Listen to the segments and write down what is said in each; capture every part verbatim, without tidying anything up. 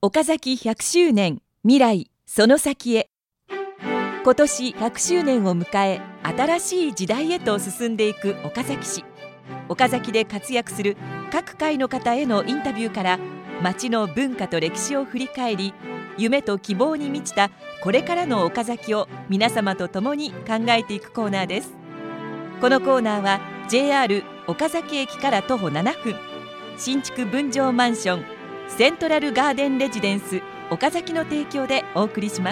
岡崎ひゃくしゅうねん未来その先へ。今年ひゃくしゅうねんを迎え、新しい時代へと進んでいく岡崎市。岡崎で活躍する各界の方へのインタビューから、町の文化と歴史を振り返り、夢と希望に満ちたこれからの岡崎を皆様と共に考えていくコーナーです。このコーナーは ジェイアール 岡崎駅から徒歩ななふん、新築分譲マンションセントラルガーデンレジデンス岡崎の提供でお送りします。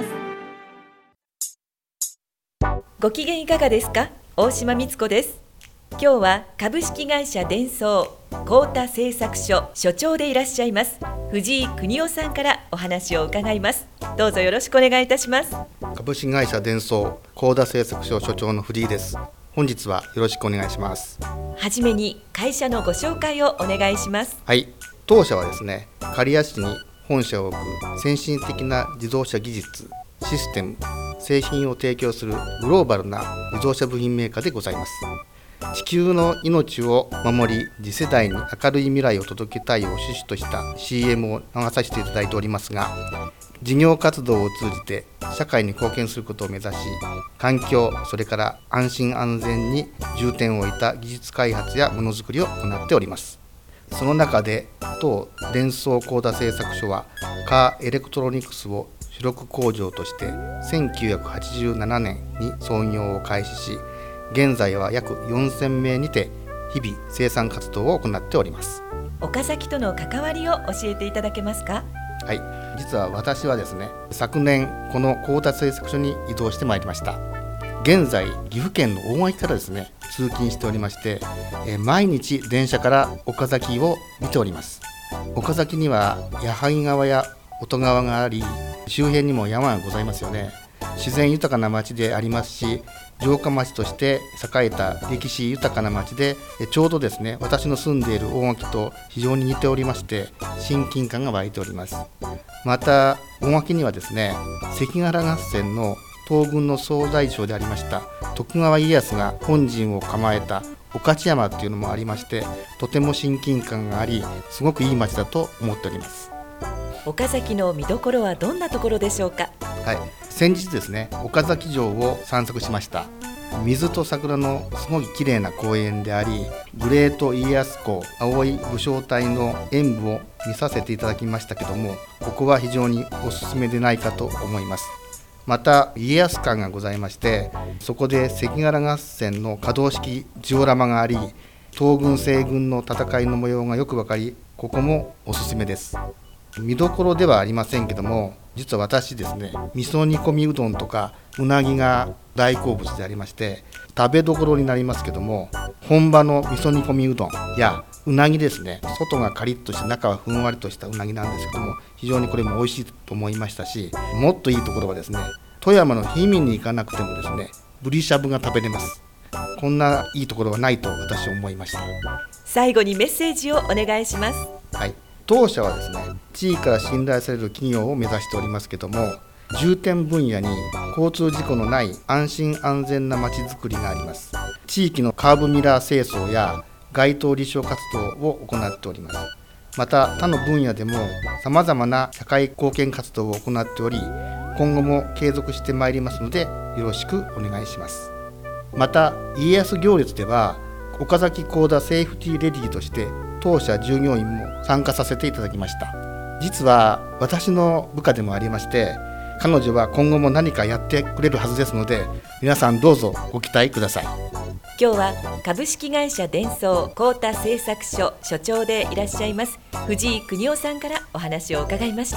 ご機嫌いかがですか？大島光子です。今日は株式会社デンソー幸田製作所所長でいらっしゃいます藤井邦夫さんからお話を伺います。どうぞよろしくお願いいたします。 株式会社デンソー幸田製作所所長の藤井です。本日はよろしくお願いします。 はじめに会社のご紹介をお願いします。 はい、当社はですね、刈谷市に本社を置く先進的な自動車技術、システム、製品を提供するグローバルな自動車部品メーカーでございます。地球の命を守り、次世代に明るい未来を届けたいを趣旨とした シーエム を流させていただいておりますが、事業活動を通じて社会に貢献することを目指し、環境、それから安心安全に重点を置いた技術開発やものづくりを行っております。その中で当デンソー幸田製作所はカーエレクトロニクスを主力工場としてせんきゅうひゃくはちじゅうななねんに創業を開始し、現在は約よんせんめいにて日々生産活動を行っております。 岡崎との関わりを教えていただけますか？ はい、実は私はですね、昨年この幸田製作所に移動してまいりました。現在岐阜県の大垣からですね通勤しておりまして、え毎日電車から岡崎を見ております。岡崎には矢作川や音川があり、周辺にも山がございますよね。自然豊かな町でありますし、城下町として栄えた歴史豊かな町で、ちょうどですね、私の住んでいる大垣と非常に似ておりまして、親近感が湧いております。また大垣にはですね、関ヶ原合戦の東軍の総大将でありました徳川家康が本陣を構えた御徒山っていうのもありまして、とても親近感があり、すごくいい町だと思っております。 岡崎の見どころはどんなところでしょうか？ はい、先日ですね、岡崎城を散策しました。水と桜のすごい綺麗な公園であり、グレート家康公葵武将隊の演舞を見させていただきましたけども、ここは非常におすすめでないかと思います。また家康館がございまして、そこで関ヶ原合戦の可動式ジオラマがあり、東軍西軍の戦いの模様がよくわかり、ここもおすすめです。見どころではありませんけども、実は私ですね、味噌煮込みうどんとかうなぎが大好物でありまして、食べどころになりますけども、本場の味噌煮込みうどんやうなぎですね、外がカリッとして中はふんわりとしたうなぎなんですけども、非常にこれも美味しいと思いましたし、もっといいところはですね、富山の氷見に行かなくてもですね、ぶりしゃぶが食べれます。こんないいところはないと私は思いました。 最後にメッセージをお願いします。 はい、当社はですね、地域から信頼される企業を目指しておりますけども、重点分野に交通事故のない安心安全なまちづくりがあります。地域のカーブミラー清掃や街頭立証活動を行っております。また他の分野でもさまざまな社会貢献活動を行っており、今後も継続してまいりますのでよろしくお願いします。また家康行列では岡崎幸田セーフティーレディとして当社従業員も参加させていただきました。実は私の部下でもありまして、彼女は今後も何かやってくれるはずですので、皆さんどうぞご期待ください。 今日は株式会社デンソー幸田製作所所長でいらっしゃいます藤井邦夫さんからお話を伺いました。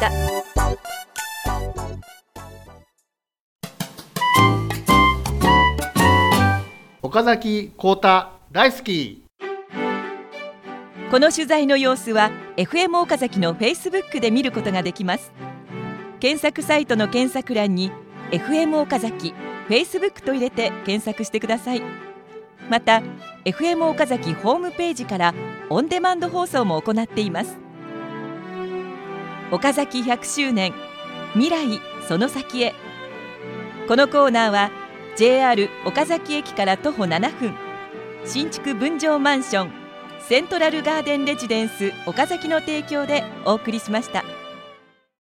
岡崎幸田大好き。 この取材の様子は エフエム 岡崎の フェイスブック で見ることができます。検索サイトの検索欄に エフエム 岡崎 フェイスブック と入れて検索してください。また エフエム 岡崎ホームページからオンデマンド放送も行っています。岡崎ひゃくしゅうねん未来その先へ。このコーナーは ジェイアール 岡崎駅から徒歩ななふん、新築分譲マンションセントラルガーデンレジデンス岡崎の提供でお送りしました。